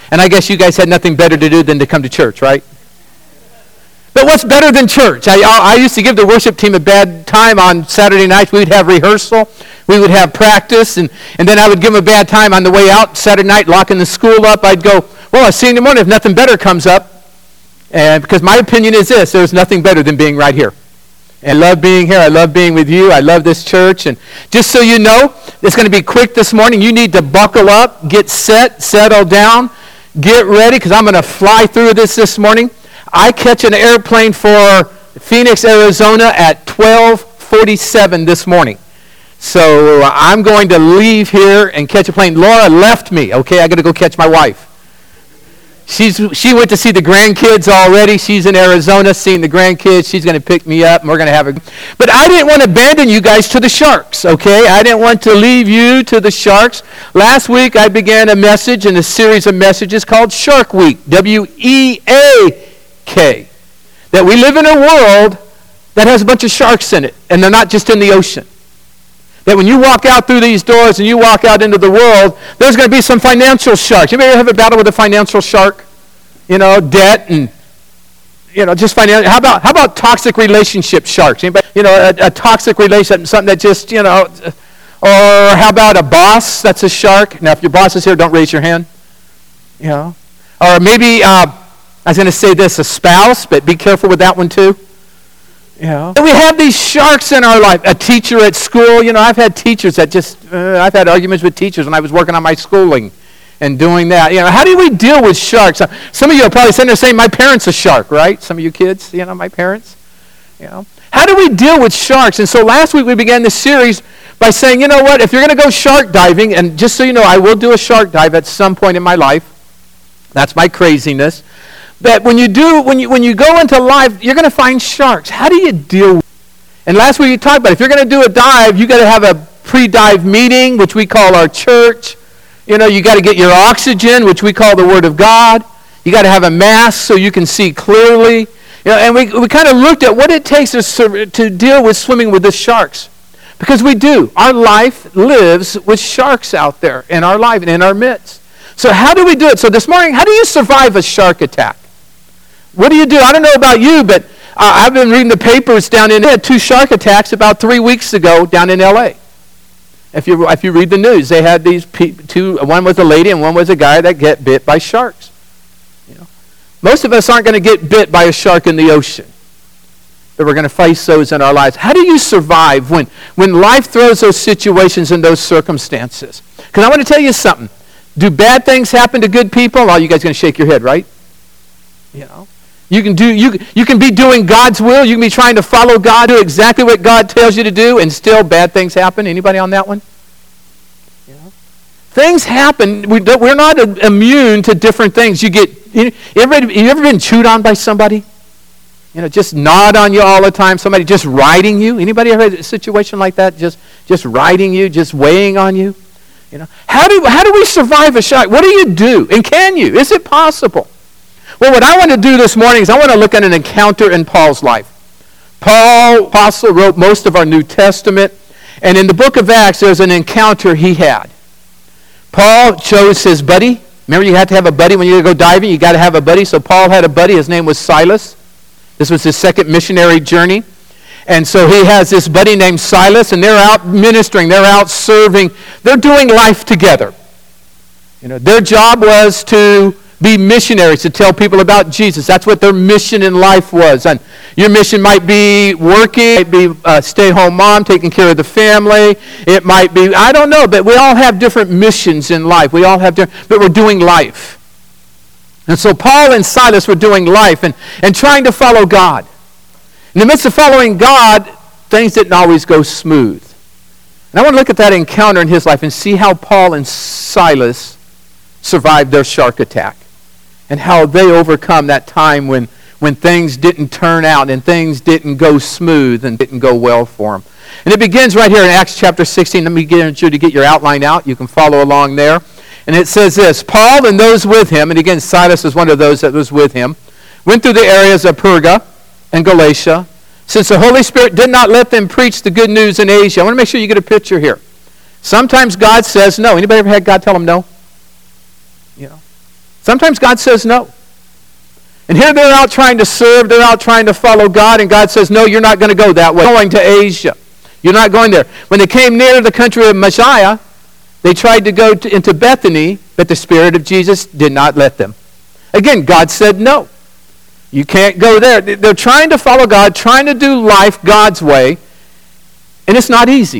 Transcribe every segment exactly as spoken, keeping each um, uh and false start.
And I guess you guys had nothing better to do than to come to church, right? But what's better than church? I, I used to give the worship team a bad time on Saturday nights. We would have rehearsal. We would have practice. And, and then I would give them a bad time on the way out Saturday night, locking the school up. I'd go, well, I'll see you in the morning if nothing better comes up. And because my opinion is this, there's nothing better than being right here. And I love being here. I love being with you. I love this church. And just so you know, it's going to be quick this morning. You need to buckle up, get set, settle down, get ready, because I'm going to fly through this this morning. I catch an airplane for Phoenix, Arizona at twelve forty-seven this morning. So uh, I'm going to leave here and catch a plane. Laura left me, okay? I got to go catch my wife. She's She went to see the grandkids already. She's in Arizona seeing the grandkids. She's going to pick me up, and we're going to have a... But I didn't want to abandon you guys to the sharks, okay? I didn't want to leave you to the sharks. Last week, I began a message in a series of messages called Shark Week, W E A K, that we live in a world that has a bunch of sharks in it, and they're not just in the ocean. That when you walk out through these doors and you walk out into the world, there's going to be some financial sharks. You ever have a battle with a financial shark? You know, debt and, you know, just financial. How about how about toxic relationship sharks? Anybody, you know, a, a toxic relationship, something that just, you know, or how about a boss that's a shark? Now, if your boss is here, don't raise your hand. You know, or maybe. Uh, I was going to say this, a spouse, but be careful with that one too. You know, we have these sharks in our life. A teacher at school, you know, I've had teachers that just, uh, I've had arguments with teachers when I was working on my schooling and doing that. You know, how do we deal with sharks? Some of you are probably sitting there saying, my parents are a shark, right? Some of you kids, you know, my parents. You know, how do we deal with sharks? And so last week we began this series by saying, you know what, if you're going to go shark diving, and just so you know, I will do a shark dive at some point in my life. That's my craziness. That when you do, when you when you go into life, you're going to find sharks. How do you deal with it? And last week you talked about, if you're going to do a dive, you got to have a pre-dive meeting, which we call our church. You know, you got to get your oxygen, which we call the Word of God. You got to have a mask so you can see clearly. You know, and we we kind of looked at what it takes to to deal with swimming with the sharks, because we do. Our life lives with sharks out there in our life and in our midst. So how do we do it? So this morning, how do you survive a shark attack? What do you do? I don't know about you, but uh, I've been reading the papers down in, they had two shark attacks about three weeks ago down in L A. If you if you read the news, they had these pe- two, one was a lady and one was a guy that get bit by sharks. You know, most of us aren't going to get bit by a shark in the ocean, but we're going to face those in our lives. How do you survive when, when life throws those situations and those circumstances? Because I want to tell you something. Do bad things happen to good people? Oh, you guys going to shake your head, right? You know. You can do you you can be doing God's will. You can be trying to follow God, do exactly what God tells you to do, and still bad things happen. Anybody on that one? You know? Things happen. We we're not immune to different things. You get you ever you ever been chewed on by somebody? You know, just nod on you all the time. Somebody just riding you. Anybody ever had a situation like that? Just just riding you, just weighing on you. You know, how do how do we survive a shock? What do you do? And can you? Is it possible? Well, what I want to do this morning is I want to look at an encounter in Paul's life. Paul, apostle, wrote most of our New Testament, and in the book of Acts, there's an encounter he had. Paul chose his buddy. Remember, you had to have a buddy when you go diving. You got to have a buddy. So Paul had a buddy. His name was Silas. This was his second missionary journey. And so he has this buddy named Silas, and they're out ministering. They're out serving. They're doing life together. You know, their job was to be missionaries, to tell people about Jesus. That's what their mission in life was. And your mission might be working, it might be a stay-at-home mom taking care of the family. It might be, I don't know, but we all have different missions in life. We all have different, but we're doing life. And so Paul and Silas were doing life and, and trying to follow God. In the midst of following God, things didn't always go smooth. And I want to look at that encounter in his life and see how Paul and Silas survived their shark attack, and how they overcome that time when, when things didn't turn out and things didn't go smooth and didn't go well for them. And it begins right here in Acts chapter sixteen. Let me get you to get your outline out. You can follow along there. And it says this: Paul and those with him, and again Silas is one of those that was with him, went through the areas of Perga and Galatia, since the Holy Spirit did not let them preach the good news in Asia. I want to make sure you get a picture here. Sometimes God says no. Anybody ever had God tell them no? You know. Sometimes God says no. And here they're out trying to serve, they're out trying to follow God, and God says, no, you're not going to go that way. You're going to Asia. You're not going there. When they came near the country of Messiah, they tried to go to, into Bethany, but the Spirit of Jesus did not let them. Again, God said no. You can't go there. They're trying to follow God, trying to do life God's way, and it's not easy.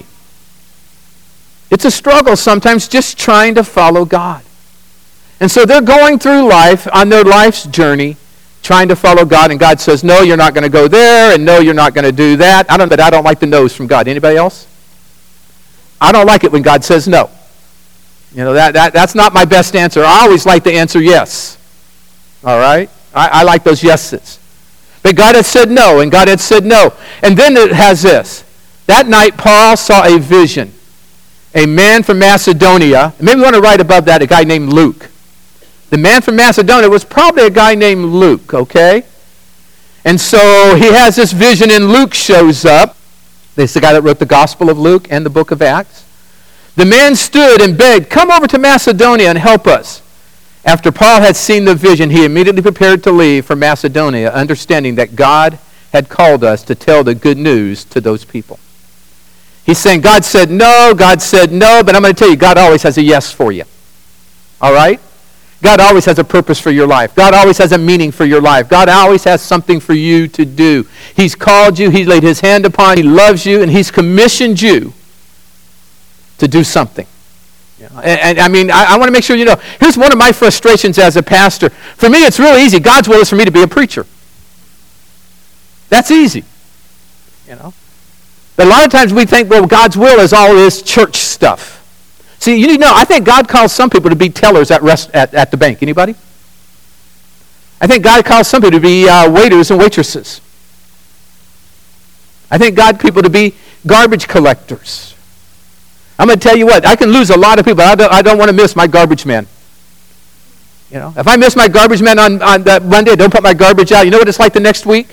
It's a struggle sometimes just trying to follow God. And so they're going through life on their life's journey, trying to follow God, and God says, no, you're not going to go there, and no, you're not going to do that. I don't, but I don't like the no's from God. Anybody else? I don't like it when God says no. You know, that, that that's not my best answer. I always like the answer yes. All right? I, I like those yeses. But God had said no, and God had said no. And then it has this. That night, Paul saw a vision. A man from Macedonia. Maybe we want to write above that a guy named Luke. The man from Macedonia was probably a guy named Luke, okay? And so he has this vision, and Luke shows up. This is the guy that wrote the Gospel of Luke and the book of Acts. The man stood and begged, come over to Macedonia and help us. After Paul had seen the vision, he immediately prepared to leave for Macedonia, understanding that God had called us to tell the good news to those people. He's saying, God said no, God said no, but I'm going to tell you, God always has a yes for you. All right? God always has a purpose for your life. God always has a meaning for your life. God always has something for you to do. He's called you, He's laid His hand upon you, He loves you, and He's commissioned you to do something. You know, and, and I mean, I, I want to make sure you know, here's one of my frustrations as a pastor. For me, it's really easy. God's will is for me to be a preacher. That's easy. You know. But a lot of times we think, well, God's will is all this church stuff. See, you need to know, I think God calls some people to be tellers at rest, at, at the bank. Anybody? I think God calls some people to be uh, waiters and waitresses. I think God people to be garbage collectors. I'm going to tell you what, I can lose a lot of people. I don't, I don't want to miss my garbage man. You know, if I miss my garbage man on, on that Monday, I don't put my garbage out. You know what it's like the next week?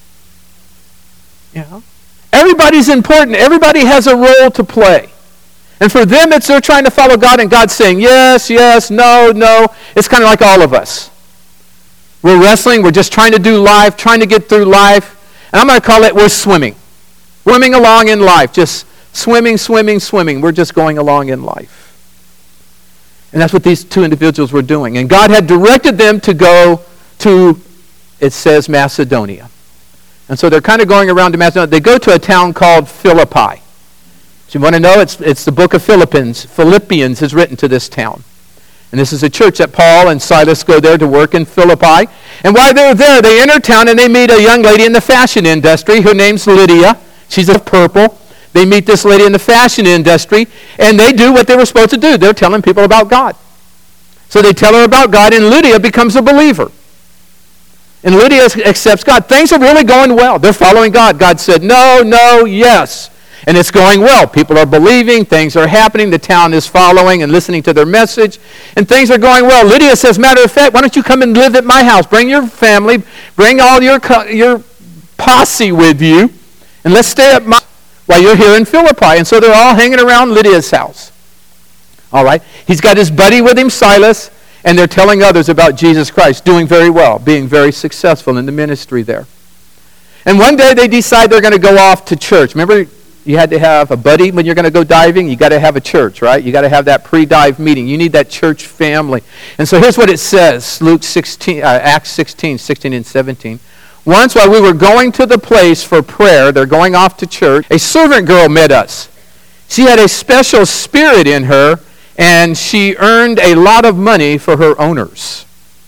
You know? Everybody's important. Everybody has a role to play. And for them, it's they're trying to follow God, and God's saying, yes, yes, no, no. It's kind of like all of us. We're wrestling. We're just trying to do life, trying to get through life. And I'm going to call it we're swimming. Swimming along in life. Just swimming, swimming, swimming. We're just going along in life. And that's what these two individuals were doing. And God had directed them to go to, it says, Macedonia. And so they're kind of going around to Macedonia. They go to a town called Philippi. So you want to know, it's, it's the book of Philippians. Philippians is written to this town. And this is a church that Paul and Silas go there to work in Philippi. And while they're there, they enter town and they meet a young lady in the fashion industry. Her name's Lydia. She's of purple. They meet this lady in the fashion industry, and they do what they were supposed to do. They're telling people about God. So they tell her about God, and Lydia becomes a believer. And Lydia accepts God. Things are really going well. They're following God. God said no, no, yes. And it's going well. People are believing. Things are happening. The town is following and listening to their message. And things are going well. Lydia says, matter of fact, why don't you come and live at my house? Bring your family. Bring all your, your posse with you. And let's stay at my while you're here in Philippi. And so they're all hanging around Lydia's house. All right. He's got his buddy with him, Silas. And they're telling others about Jesus Christ. Doing very well. Being very successful in the ministry there. And one day they decide they're going to go off to church. Remember, you had to have a buddy when you're going to go diving. You got to have a church, right? You got to have that pre-dive meeting. You need that church family. And so here's what it says, Luke sixteen, uh, Acts sixteen, sixteen and seventeen. Once while we were going to the place for prayer, they're going off to church, a servant girl met us. She had a special spirit in her, and she earned a lot of money for her owners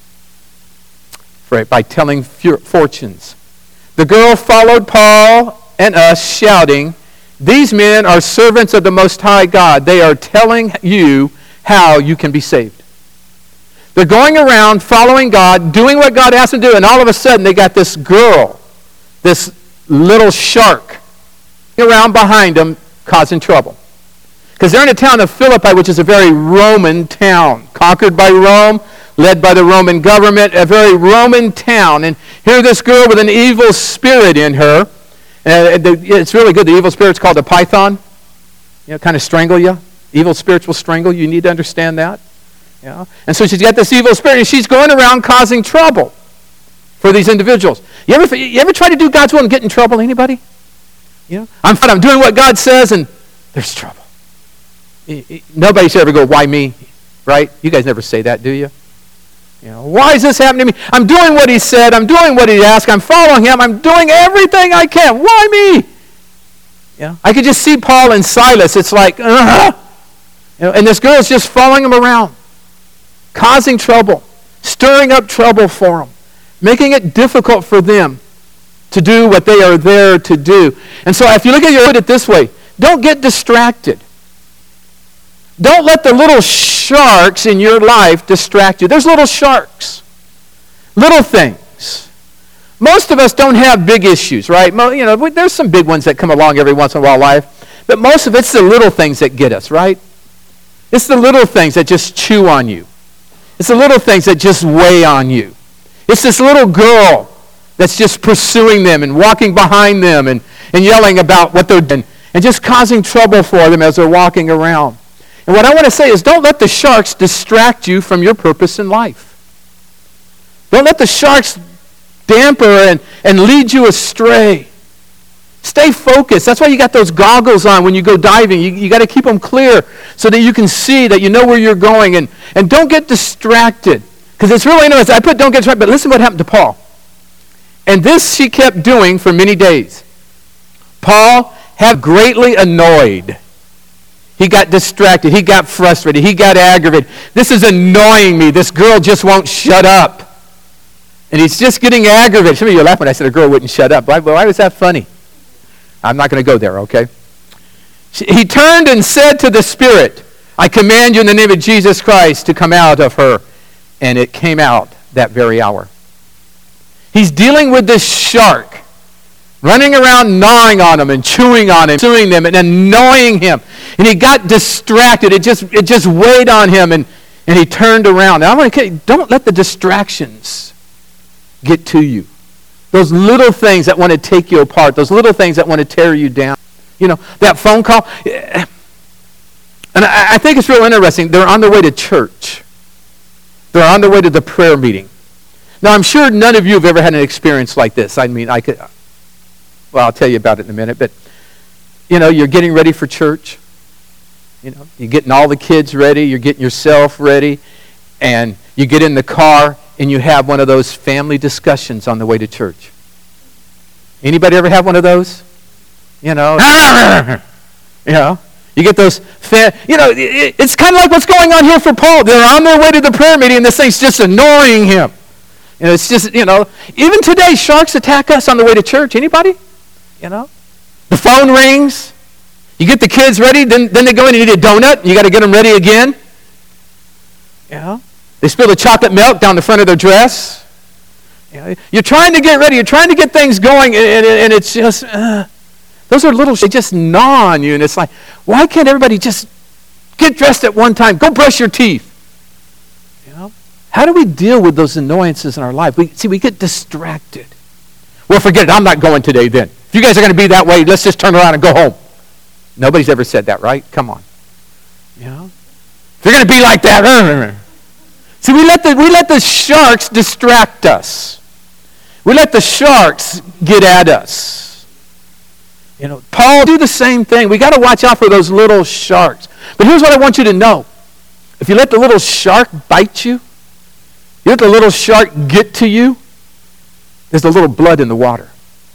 for, by telling fortunes. The girl followed Paul and us, shouting, these men are servants of the Most High God. They are telling you how you can be saved. They're going around following God, doing what God asked them to do, and all of a sudden they got this girl, this little shark, around behind them causing trouble. Because they're in a town of Philippi, which is a very Roman town, conquered by Rome, led by the Roman government, a very Roman town. And here this girl with an evil spirit in her. Uh, the, it's really good. The evil spirit's called a python. You know, kind of strangle you. Evil spirits will strangle you. You need to understand that. You know? And so she's got this evil spirit, and she's going around causing trouble for these individuals. You ever, you ever try to do God's will and get in trouble? Anybody? You know, I'm I'm doing what God says, and there's trouble. Nobody should ever go, why me? Right? You guys never say that, do you? You know, why is this happening to me? I'm doing what he said. I'm doing what he asked. I'm following him. I'm doing everything I can. Why me? You know, I could just see Paul and Silas. It's like, uh, you know, and this girl's just following them around, causing trouble, stirring up trouble for them, making it difficult for them to do what they are there to do. And so if you look at it, put it this way, don't get distracted. Don't let the little sharks in your life distract you. There's little sharks. Little things. Most of us don't have big issues, right? You know, there's some big ones that come along every once in a while in life. But most of it's the little things that get us, right? It's the little things that just chew on you. It's the little things that just weigh on you. It's this little girl that's just pursuing them and walking behind them and, and yelling about what they're doing and just causing trouble for them as they're walking around. And what I want to say is don't let the sharks distract you from your purpose in life. Don't let the sharks damper and, and lead you astray. Stay focused. That's why you got those goggles on when you go diving. You, you got to keep them clear so that you can see, that you know where you're going. And, and don't get distracted. Because it's really interesting. I put don't get distracted, but listen what happened to Paul. And this she kept doing for many days. Paul had greatly annoyed. He got distracted. He got frustrated. He got aggravated. This is annoying me. This girl just won't shut up. And he's just getting aggravated. Some of you are laughing when I said a girl wouldn't shut up. Why, why was that funny? I'm not going to go there, okay? He turned and said to the Spirit, I command you in the name of Jesus Christ to come out of her. And it came out that very hour. He's dealing with this shark, running around gnawing on him and chewing on him, chewing them and annoying him. And he got distracted. It just it just weighed on him, and, and he turned around. Now I want to don't let the distractions get to you. Those little things that want to take you apart, those little things that want to tear you down. You know, that phone call. And I, I think it's real interesting. They're on their way to church. They're on their way to the prayer meeting. Now, I'm sure none of you have ever had an experience like this. I mean, I could, well, I'll tell you about it in a minute. But, you know, you're getting ready for church. You know, you're getting all the kids ready. You're getting yourself ready. And you get in the car, and you have one of those family discussions on the way to church. Anybody ever have one of those? You know, you know, you get those, fa- you know, it, it's kind of like what's going on here for Paul. They're on their way to the prayer meeting, and this thing's just annoying him. And it's just, you know, even today, sharks attack us on the way to church. Anybody? You know, the phone rings. You get the kids ready, then, then they go in and eat a donut. You got to get them ready again. You know, they spill the chocolate milk down the front of their dress. You know, you're trying to get ready. You're trying to get things going, and, and, and it's just, uh, those are little, they just gnaw on you. And it's like, why can't everybody just get dressed at one time? Go brush your teeth. You know, how do we deal with those annoyances in our life? We see, we get distracted. Well, forget it. I'm not going today then. If you guys are going to be that way, let's just turn around and go home. Nobody's ever said that, right? Come on. You know? If you're going to be like that. See, we let the we let the sharks distract us. We let the sharks get at us. You know, Paul do the same thing. We got to watch out for those little sharks. But here's what I want you to know. If you let the little shark bite you, you let the little shark get to you, there's a little blood in the water.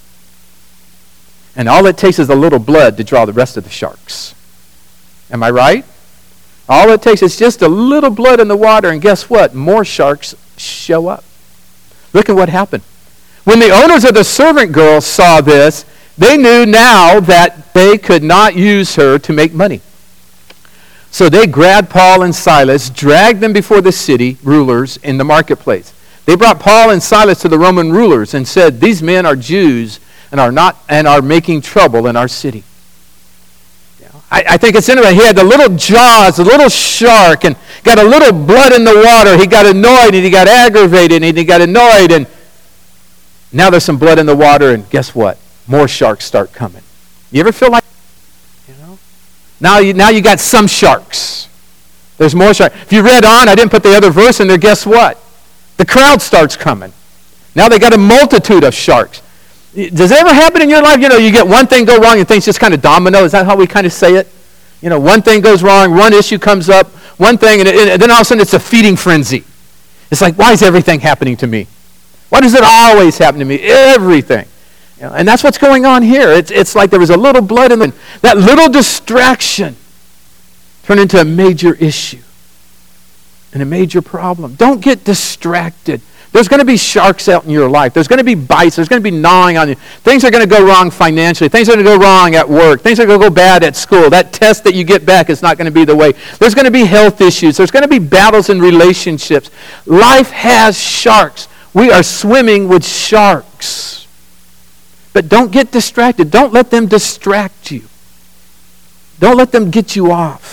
And all it takes is a little blood to draw the rest of the sharks. Am I right? All it takes is just a little blood in the water, and guess what? More sharks show up. Look at what happened. When the owners of the servant girls saw this, they knew now that they could not use her to make money. So they grabbed Paul and Silas, dragged them before the city rulers in the marketplace. They brought Paul and Silas to the Roman rulers and said, "These men are Jews and are not and are making trouble in our city." I, I think it's interesting. He had the little jaws, the little shark, and got a little blood in the water. He got annoyed, and he got aggravated, and he got annoyed, and now there's some blood in the water, and guess what? More sharks start coming. You ever feel like, you know? Now you, now you got some sharks There's more sharks. If you read on, I didn't put the other verse in there, guess what? The crowd starts coming. Now they got a multitude of sharks. Does it ever happen in your life? You know, you get one thing go wrong and things just kind of domino. Is that how we kind of say it? You know, one thing goes wrong, one issue comes up, one thing, and, it, and then all of a sudden it's a feeding frenzy. It's like, why is everything happening to me? Why does it always happen to me? Everything. You know, and that's what's going on here. It's, it's like there was a little blood in the... That little distraction turned into a major issue and a major problem. Don't get distracted. There's going to be sharks out in your life. There's going to be bites. There's going to be gnawing on you. Things are going to go wrong financially. Things are going to go wrong at work. Things are going to go bad at school. That test that you get back is not going to be the way. There's going to be health issues. There's going to be battles in relationships. Life has sharks. We are swimming with sharks. But don't get distracted. Don't let them distract you. Don't let them get you off.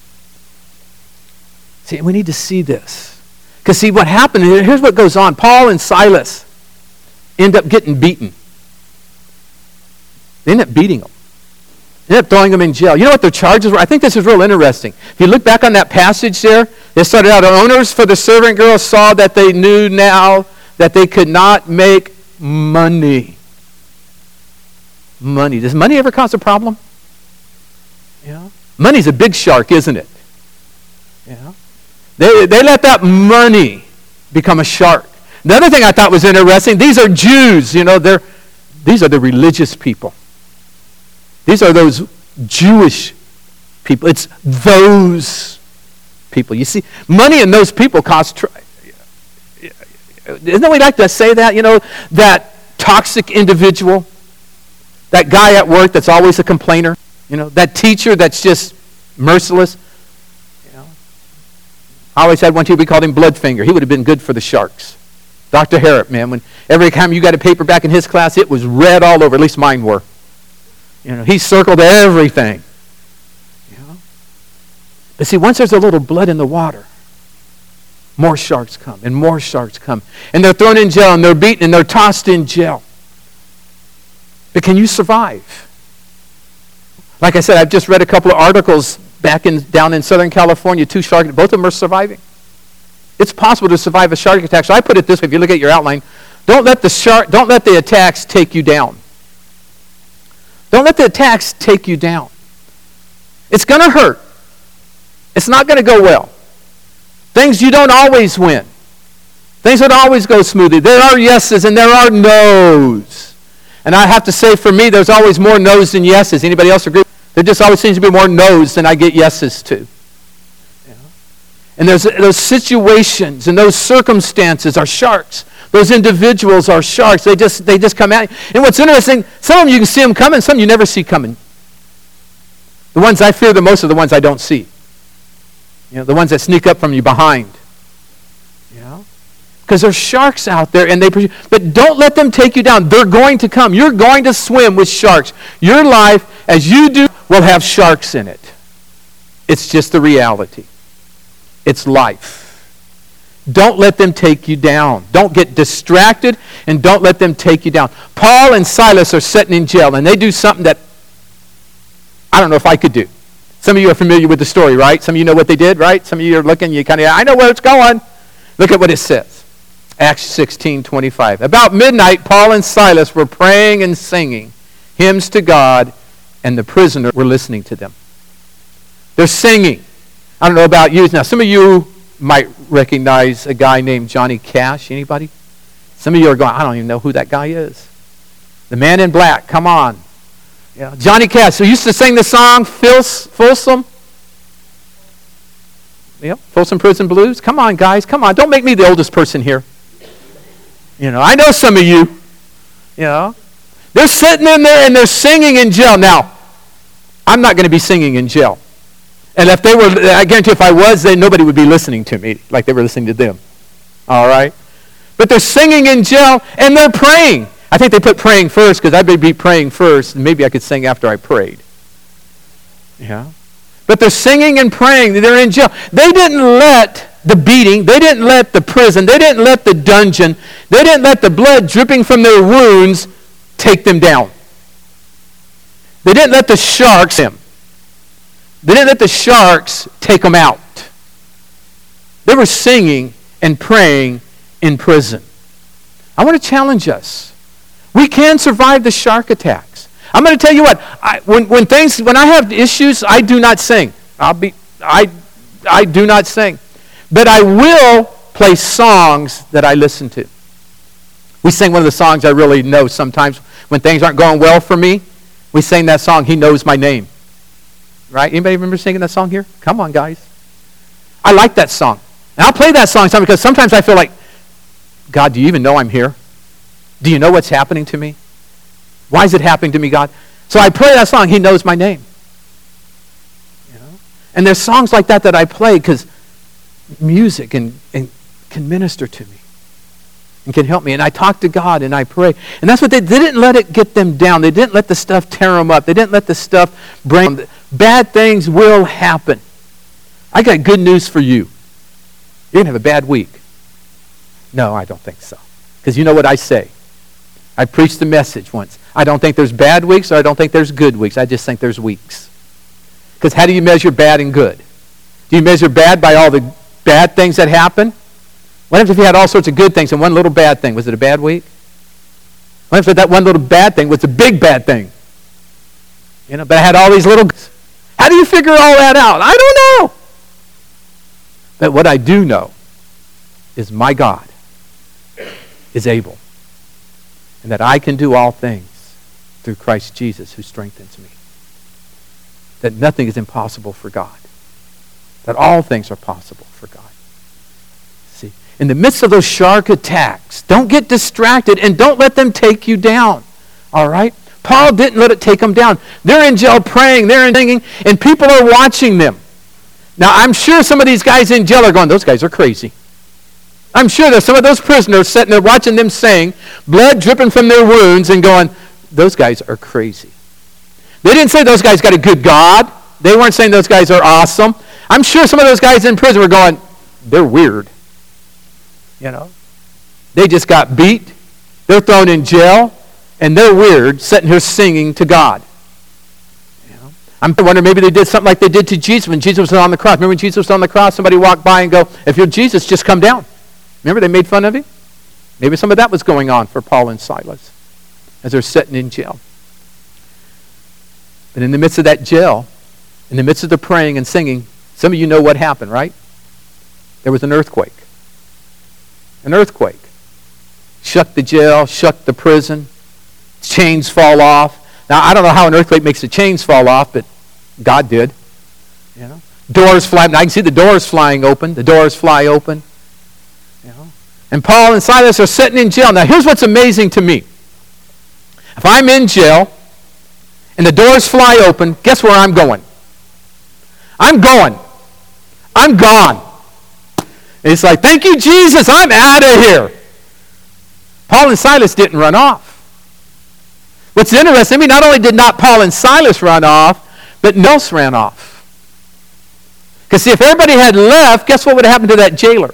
See, we need to see this. Because see, what happened, here's what goes on. Paul and Silas end up getting beaten. They end up beating them. They end up throwing them in jail. You know what their charges were? I think this is real interesting. If you look back on that passage there, it started out, owners for the servant girls saw that they knew now that they could not make money. Money. Does money ever cause a problem? Yeah. Money's a big shark, isn't it? Yeah. They, they let that money become a shark. The other thing I thought was interesting, these are Jews, you know, they're, these are the religious people. These are those Jewish people. It's those people. You see, money and those people cause, tr- isn't we like to say that, you know, that toxic individual, that guy at work that's always a complainer, you know, that teacher that's just merciless. I always had one too, we called him Bloodfinger. He would have been good for the sharks. Doctor Harrop, man, when every time you got a paper back in his class, it was red all over, at least mine were. You know, he circled everything. You know? But see, once there's a little blood in the water, more sharks come, and more sharks come. And they're thrown in jail, and they're beaten, and they're tossed in jail. But can you survive? Like I said, I've just read a couple of articles back in down in Southern California, two shark, both of them are surviving. It's possible to survive a shark attack. So I put it this way, if you look at your outline, don't let the shark, don't let the attacks take you down. Don't let the attacks take you down. It's going to hurt. It's not going to go well. Things you don't always win. Things don't always go smoothly. There are yeses and there are nos. And I have to say, for me, there's always more nos than yeses. Anybody else agree? There just always seems to be more no's than I get yeses to. Yeah. And there's those situations and those circumstances are sharks. Those individuals are sharks. They just they just come at you. And what's interesting, some of them you can see them coming, some you never see coming. The ones I fear the most are the ones I don't see. You know, the ones that sneak up from you behind. You know? Because there's sharks out there, and they but don't let them take you down. They're going to come. You're going to swim with sharks. Your life, as you do, will have sharks in it. It's just the reality. It's life. Don't let them take you down. Don't get distracted, and don't let them take you down. Paul and Silas are sitting in jail, and they do something that I don't know if I could do. Some of you are familiar with the story, right? Some of you know what they did, right? Some of you are looking, you kind of, I know where it's going. Look at what it says. Acts sixteen twenty-five. About midnight, Paul and Silas were praying and singing hymns to God, and the prisoners were listening to them. They're singing. I don't know about you. Now, some of you might recognize a guy named Johnny Cash. Anybody? Some of you are going, I don't even know who that guy is. The Man in Black. Come on. Yeah. Johnny Cash, who used to sing the song Folsom. Yeah, Folsom Prison Blues. Come on, guys. Come on. Don't make me the oldest person here. You know, I know some of you. You know. They're sitting in there and they're singing in jail. Now, I'm not going to be singing in jail. And if they were, I guarantee if I was, then nobody would be listening to me like they were listening to them. All right? But they're singing in jail and they're praying. I think they put praying first because I would be praying first, and maybe I could sing after I prayed. Yeah. But they're singing and praying. They're in jail. They didn't let the beating, they didn't let the prison, they didn't let the dungeon, they didn't let the blood dripping from their wounds take them down. They didn't let the sharks him. They didn't let the sharks take them out. They were singing and praying in prison. I want to challenge us. We can survive the shark attacks. I'm going to tell you what, I, when, when things, when I have issues, I do not sing. I'll be, I, I do not sing. But I will play songs that I listen to. We sing one of the songs I really know sometimes when things aren't going well for me. We sing that song, He Knows My Name. Right? Anybody remember singing that song here? Come on, guys. I like that song. And I'll play that song sometimes because sometimes I feel like, God, do you even know I'm here? Do you know what's happening to me? Why is it happening to me, God? So I play that song, He Knows My Name. You know? And there's songs like that that I play because music and, and can minister to me and can help me. And I talk to God and I pray. And that's what they, they didn't let it get them down. They didn't let the stuff tear them up. They didn't let the stuff bring them. Bad things will happen. I got good news for you. You're going to have a bad week. No, I don't think so. Because you know what I say. I preached the message once. I don't think there's bad weeks or I don't think there's good weeks. I just think there's weeks. Because how do you measure bad and good? Do you measure bad by all the bad things that happen? What if you had all sorts of good things and one little bad thing? Was it a bad week? What if that one little bad thing was a big bad thing? You know, but I had all these little... How do you figure all that out? I don't know. But what I do know is my God is able. And that I can do all things through Christ Jesus who strengthens me. That nothing is impossible for God. That all things are possible for God. See, in the midst of those shark attacks, don't get distracted and don't let them take you down. All right? Paul didn't let it take them down. They're in jail praying, they're in singing, and people are watching them. Now, I'm sure some of these guys in jail are going, those guys are crazy. I'm sure there's some of those prisoners sitting there watching them sing, blood dripping from their wounds, and going, those guys are crazy. They didn't say those guys got a good God. They weren't saying those guys are awesome. I'm sure some of those guys in prison were going, they're weird. You know? They just got beat. They're thrown in jail. And they're weird, sitting here singing to God. You know? I'm wondering maybe they did something like they did to Jesus when Jesus was on the cross. Remember when Jesus was on the cross, somebody walked by and go, if you're Jesus, just come down. Remember they made fun of him? Maybe some of that was going on for Paul and Silas as they're sitting in jail. But in the midst of that jail, in the midst of the praying and singing, some of you know what happened, right? There was an earthquake. An earthquake. Shook the jail, shook the prison. Chains fall off. Now, I don't know how an earthquake makes the chains fall off, but God did. You know, doors fly. Now, I can see the doors flying open. The doors fly open. You know, and Paul and Silas are sitting in jail. Now, here's what's amazing to me. If I'm in jail and the doors fly open, guess where I'm going? I'm going. I'm gone. And it's like, thank you, Jesus. I'm out of here. Paul and Silas didn't run off. What's interesting, I mean, not only did not Paul and Silas run off, but no one else ran off. Because see, if everybody had left, guess what would have happened to that jailer?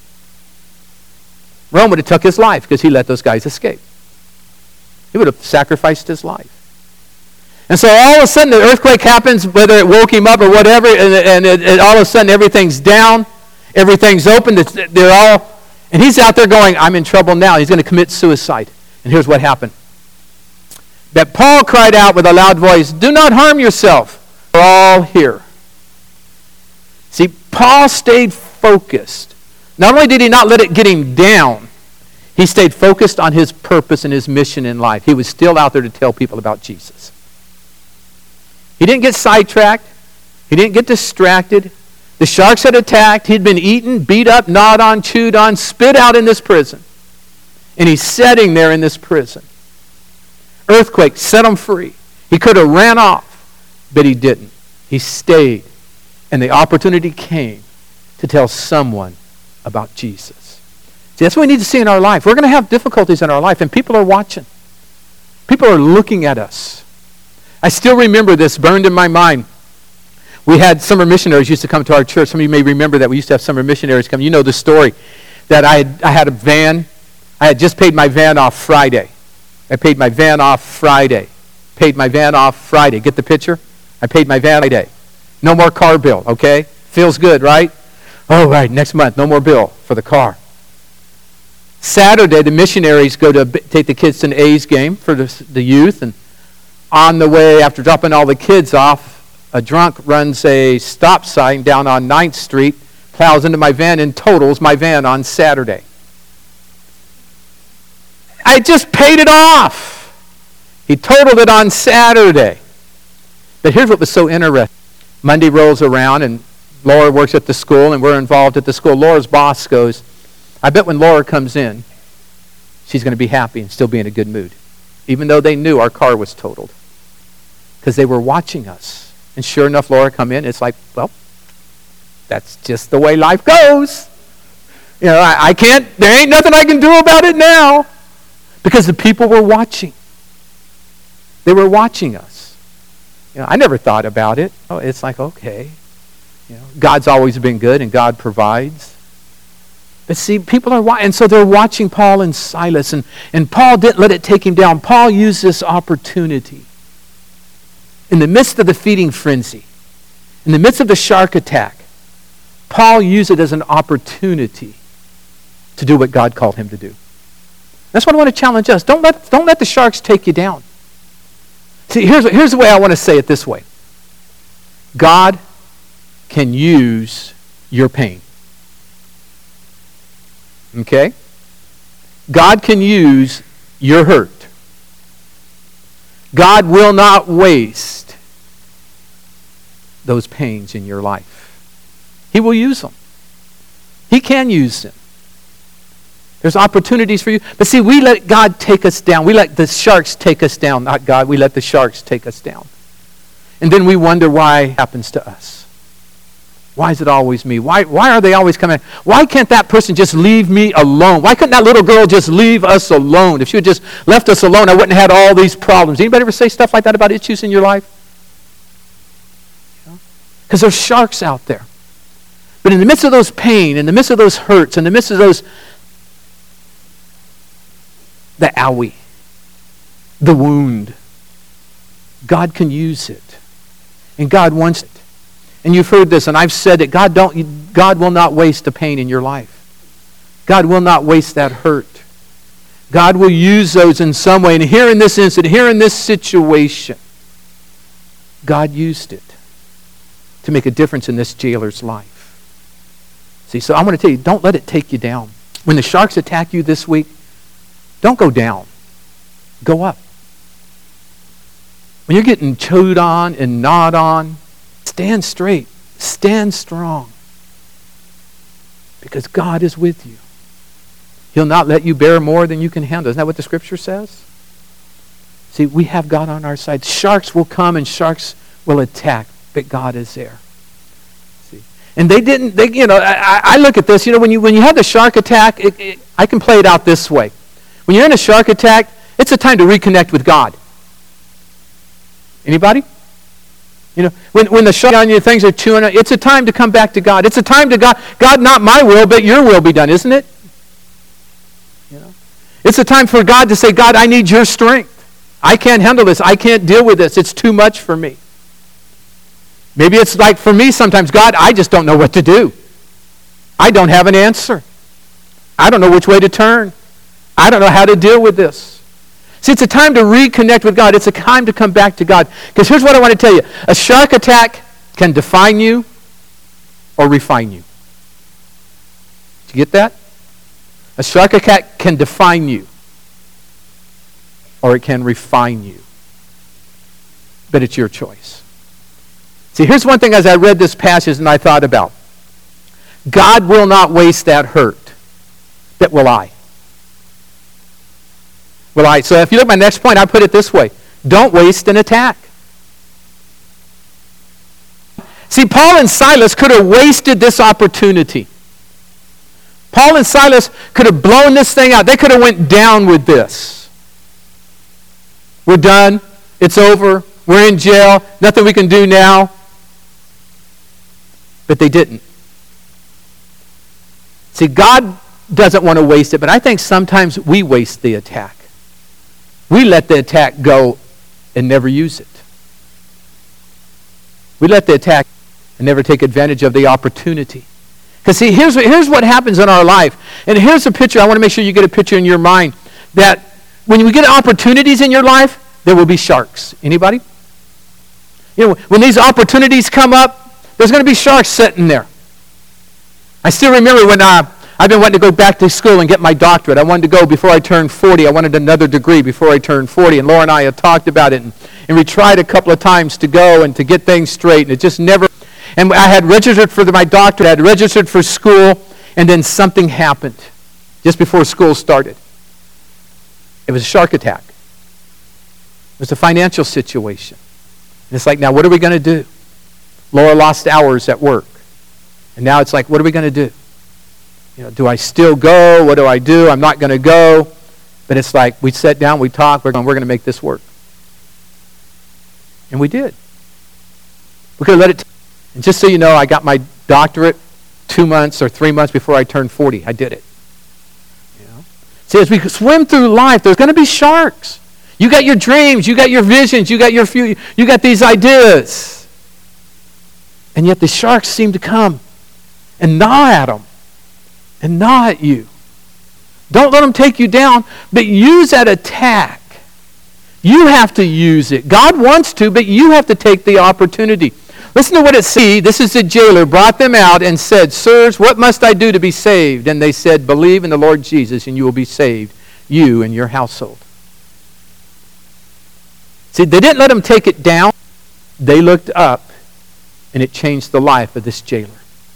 Rome would have took his life because he let those guys escape. He would have sacrificed his life. And so all of a sudden the earthquake happens, whether it woke him up or whatever, and, and it, it, all of a sudden everything's down, everything's open, they're all, and he's out there going, I'm in trouble now. He's going to commit suicide. And here's what happened. That Paul cried out with a loud voice, do not harm yourself. We're all here. See, Paul stayed focused. Not only did he not let it get him down, he stayed focused on his purpose and his mission in life. He was still out there to tell people about Jesus. He didn't get sidetracked. He didn't get distracted. The sharks had attacked. He'd been eaten, beat up, gnawed on, chewed on, spit out in this prison. And he's sitting there in this prison. Earthquake set him free. He could have ran off, but he didn't. He stayed. And the opportunity came to tell someone about Jesus. See, that's what we need to see in our life. We're going to have difficulties in our life, and people are watching. People are looking at us. I still remember this burned in my mind. We had summer missionaries used to come to our church. Some of you may remember that. We used to have summer missionaries come. You know the story. That I had, I had a van. I had just paid my van off Friday. I paid my van off Friday. Paid my van off Friday. Get the picture? I paid my van Friday. No more car bill, okay? Feels good, right? Oh, right, next month, no more bill for the car. Saturday, the missionaries go to take the kids to an A's game for the, the youth, and on the way, after dropping all the kids off, a drunk runs a stop sign down on ninth Street, plows into my van, and totals my van on Saturday. I just paid it off. He totaled it on Saturday. But here's what was so interesting. Monday rolls around, and Laura works at the school, and we're involved at the school. Laura's boss goes, I bet when Laura comes in, she's going to be happy and still be in a good mood, even though they knew our car was totaled, because they were watching us. And sure enough, Laura come in. It's like, well, that's just the way life goes. You know, I, I can't, there ain't nothing I can do about it now, because the people were watching. They were watching us. You know, I never thought about it. Oh, it's like, okay, you know, God's always been good, and God provides. But see, people are watching, and so they're watching Paul and Silas, and, and Paul didn't let it take him down. Paul used this opportunity. In the midst of the feeding frenzy, in the midst of the shark attack, Paul used it as an opportunity to do what God called him to do. That's what I want to challenge us. Don't let, don't let the sharks take you down. See, here's, here's the way I want to say it this way. God can use your pain. Okay? God can use your hurt. God will not waste those pains in your life. He will use them. He can use them. There's opportunities for you. But see, we let God take us down. We let the sharks take us down. Not God. We let the sharks take us down. And then we wonder why it happens to us. Why is it always me? Why, why are they always coming? Why can't that person just leave me alone? Why couldn't that little girl just leave us alone? If she had just left us alone, I wouldn't have had all these problems. Anybody ever say stuff like that about issues in your life? Because there's sharks out there. But in the midst of those pain, in the midst of those hurts, in the midst of those, the owie, the wound, God can use it. And God wants it. And you've heard this, and I've said it. God don't. God will not waste the pain in your life. God will not waste that hurt. God will use those in some way. And here in this incident, here in this situation, God used it to make a difference in this jailer's life. See, so I want to tell you, don't let it take you down. When the sharks attack you this week, don't go down. Go up. When you're getting chewed on and gnawed on, stand straight. Stand strong. Because God is with you. He'll not let you bear more than you can handle. Isn't that what the Scripture says? See, we have God on our side. Sharks will come and sharks will attack, but God is there. See, and they didn't. They, you know, I, I look at this. You know, when you when you have the shark attack, it, it, I can play it out this way. When you're in a shark attack, it's a time to reconnect with God. Anybody? You know, when, when the shark on you, things are chewing, it's a time to come back to God. It's a time to God, God, not my will, but your will be done, isn't it? You know, it's a time for God to say, God, I need your strength. I can't handle this. I can't deal with this. It's too much for me. Maybe it's like for me sometimes, God, I just don't know what to do. I don't have an answer. I don't know which way to turn. I don't know how to deal with this. See, it's a time to reconnect with God. It's a time to come back to God. Because here's what I want to tell you. A shark attack can define you or refine you. Did you get that? A shark attack can define you or it can refine you. But it's your choice. See, here's one thing as I read this passage and I thought about. God will not waste that hurt. But will I? Well, I, so if you look at my next point, I put it this way. Don't waste an attack. See, Paul and Silas could have wasted this opportunity. Paul and Silas could have blown this thing out. They could have went down with this. We're done. It's over. We're in jail. Nothing we can do now. But they didn't. See, God doesn't want to waste it, but I think sometimes we waste the attack. We let the attack go and never use it. We let the attack and never take advantage of the opportunity. Because see, here's, here's what happens in our life. And here's a picture. I want to make sure you get a picture in your mind that when we get opportunities in your life, there will be sharks. Anybody? You know, when these opportunities come up, there's going to be sharks sitting there. I still remember when uh, I've been wanting to go back to school and get my doctorate. I wanted to go before I turned forty. I wanted another degree before I turned forty. And Laura and I had talked about it. And, and we tried a couple of times to go and to get things straight. And it just never... And I had registered for the, my doctorate. I had registered for school. And then something happened just before school started. It was a shark attack. It was a financial situation. And it's like, now what are we going to do? Laura lost hours at work. And now it's like, what are we going to do? You know, do I still go? What do I do? I'm not going to go. But it's like, we sat down, we talked, we're going, we're going to make this work. And we did. We could have let it... T- and just so you know, I got my doctorate two months or three months before I turned forty. I did it. You know? See, as we swim through life, there's going to be sharks. You got your dreams, you got your visions, you got your few, you got these ideas. And yet the sharks seem to come and gnaw at them and gnaw at you. Don't let them take you down, but use that attack. You have to use it. God wants to, but you have to take the opportunity. Listen to what it says. This is the jailer brought them out and said, "Sirs, what must I do to be saved?" And they said, "Believe in the Lord Jesus, and you will be saved, you and your household." See, they didn't let him take it down. They looked up, and it changed the life of this jailer.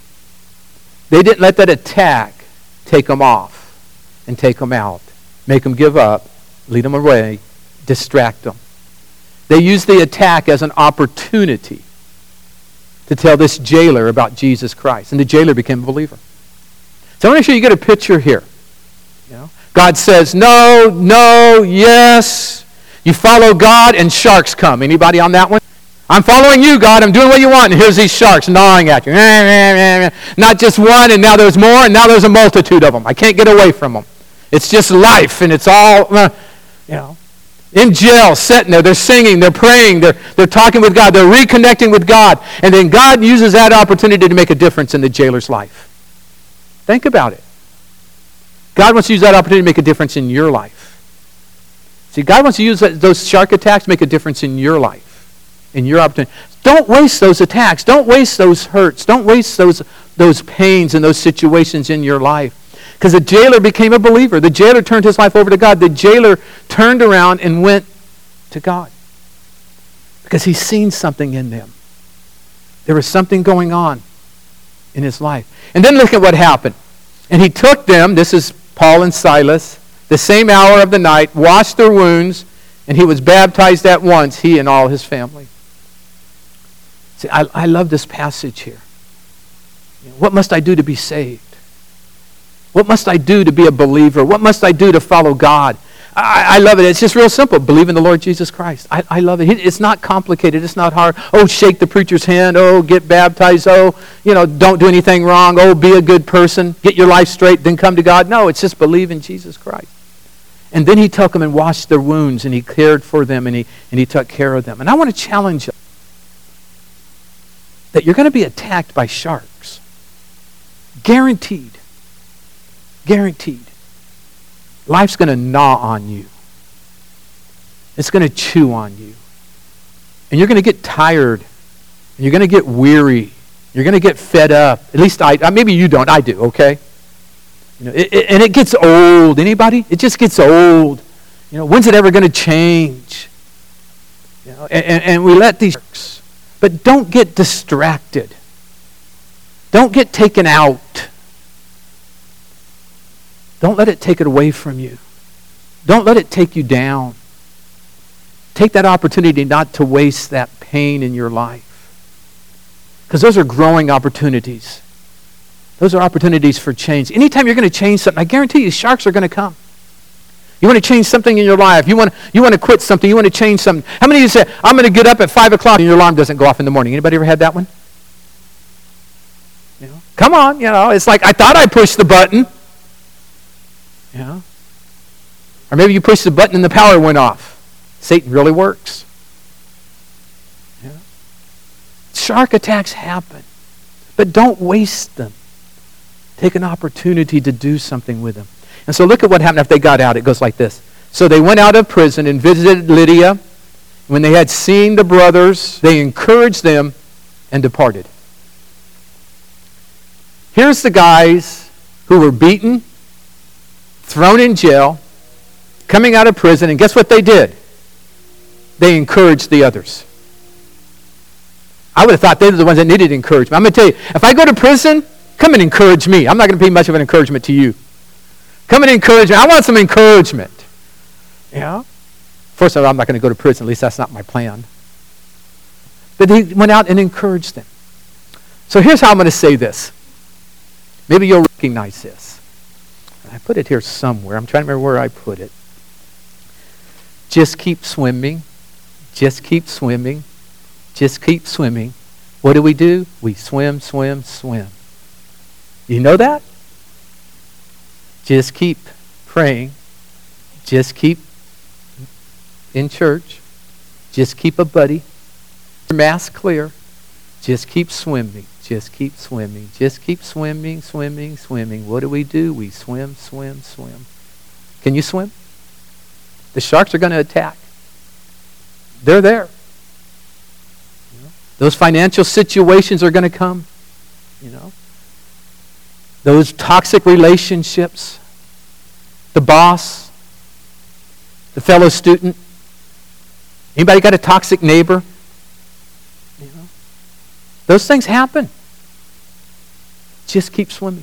They didn't let that attack take them off and take them out, make them give up, lead them away, distract them. They used the attack as an opportunity to tell this jailer about Jesus Christ. And the jailer became a believer. So I want to make sure you get a picture here. You know, God says, no, no, yes. You follow God and sharks come. Anybody on that one? I'm following you, God. I'm doing what you want. And here's these sharks gnawing at you. Not just one, and now there's more, and now there's a multitude of them. I can't get away from them. It's just life, and it's all, uh, you know, in jail, sitting there. They're singing, they're praying, they're, they're talking with God, they're reconnecting with God. And then God uses that opportunity to make a difference in the jailer's life. Think about it. God wants to use that opportunity to make a difference in your life. See, God wants to use that, those shark attacks to make a difference in your life, in your opportunity. Don't waste those attacks. Don't waste those hurts. Don't waste those, those pains and those situations in your life. Because the jailer became a believer. The jailer turned his life over to God. The jailer turned around and went to God. Because he's seen something in them. There was something going on in his life. And then look at what happened. And he took them, this is Paul and Silas, the same hour of the night, washed their wounds, and he was baptized at once, he and all his family. See, I, I love this passage here. What must I do to be saved? What must I do to be a believer? What must I do to follow God? I, I love it. It's just real simple. Believe in the Lord Jesus Christ. I, I love it. It's not complicated. It's not hard. Oh, shake the preacher's hand. Oh, get baptized. Oh, you know, don't do anything wrong. Oh, be a good person. Get your life straight. Then come to God. No, it's just believe in Jesus Christ. And then he took them and washed their wounds, and he cared for them, and he, and he took care of them. And I want to challenge you that you're going to be attacked by sharks. Guaranteed. Guaranteed. Life's going to gnaw on you. It's going to chew on you. And you're going to get tired. And you're going to get weary. You're going to get fed up. At least I, maybe you don't. I do, okay? You know, it, it, and it gets old. Anybody? It just gets old. You know, when's it ever going to change? You know, and, and, and we let these sharks. But don't get distracted. Don't get taken out. Don't let it take it away from you. Don't let it take you down. Take that opportunity not to waste that pain in your life. Because those are growing opportunities. Those are opportunities for change. Anytime you're going to change something, I guarantee you sharks are going to come. You want to change something in your life. You want, you want to quit something. You want to change something. How many of you say, I'm going to get up at five o'clock and your alarm doesn't go off in the morning? Anybody ever had that one? You know, come on, you know. It's like, I thought I pushed the button. You know? Or maybe you pushed the button and the power went off. Satan really works. Yeah. Shark attacks happen. But don't waste them. Take an opportunity to do something with them. And so look at what happened after they got out. It goes like this. So they went out of prison and visited Lydia. When they had seen the brothers, they encouraged them and departed. Here's the guys who were beaten, thrown in jail, coming out of prison, and guess what they did? They encouraged the others. I would have thought they were the ones that needed encouragement. I'm going to tell you, if I go to prison, come and encourage me. I'm not going to be much of an encouragement to you. Come and encourage me. I want some encouragement. Yeah? First of all, I'm not going to go to prison. At least that's not my plan. But he went out and encouraged them. So here's how I'm going to say this. Maybe you'll recognize this. I put it here somewhere. I'm trying to remember where I put it. Just keep swimming. Just keep swimming. Just keep swimming. What do we do? We swim, swim, swim. You know that? Just keep praying. Just keep in church. Just keep a buddy. Your mask clear. Just keep swimming. Just keep swimming. Just keep swimming, swimming, swimming. What do we do? We swim, swim, swim. Can you swim? The sharks are going to attack. They're there. You know? Those financial situations are going to come. You know? Those toxic relationships. The boss. The fellow student. Anybody got a toxic neighbor? You know? Those things happen. Just keep swimming.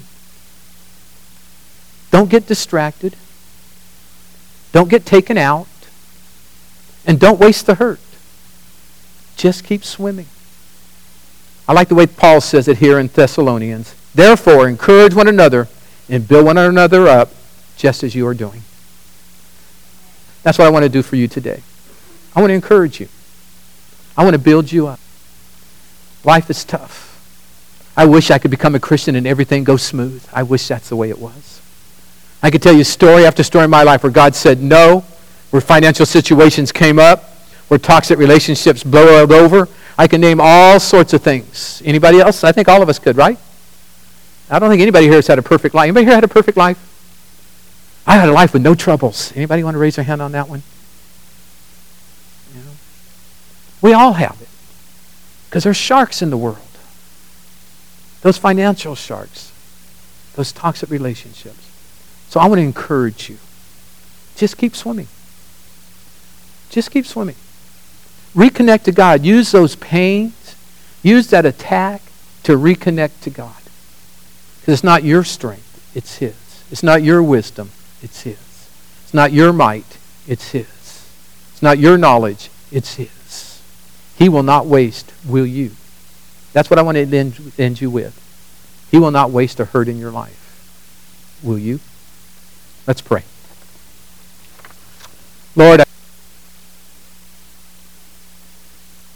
Don't get distracted. Don't get taken out. And don't waste the hurt. Just keep swimming. I like the way Paul says it here in Thessalonians. Therefore, encourage one another and build one another up just as you are doing. That's what I want to do for you today. I want to encourage you. I want to build you up. Life is tough. I wish I could become a Christian and everything goes smooth. I wish that's the way it was. I could tell you story after story in my life where God said no, where financial situations came up, where toxic relationships blowed over. I can name all sorts of things. Anybody else? I think all of us could, right? I don't think anybody here has had a perfect life. Anybody here had a perfect life? I had a life with no troubles. Anybody want to raise their hand on that one? You know? We all have it. Because there's sharks in the world. Those financial sharks. Those toxic relationships. So I want to encourage you. Just keep swimming. Just keep swimming. Reconnect to God. Use those pains. Use that attack to reconnect to God. Because it's not your strength. It's His. It's not your wisdom. It's His. It's not your might. It's His. It's not your knowledge. It's His. He will not waste, will you? That's what I want to end, end you with. He will not waste a hurt in your life. Will you? Let's pray. Lord, I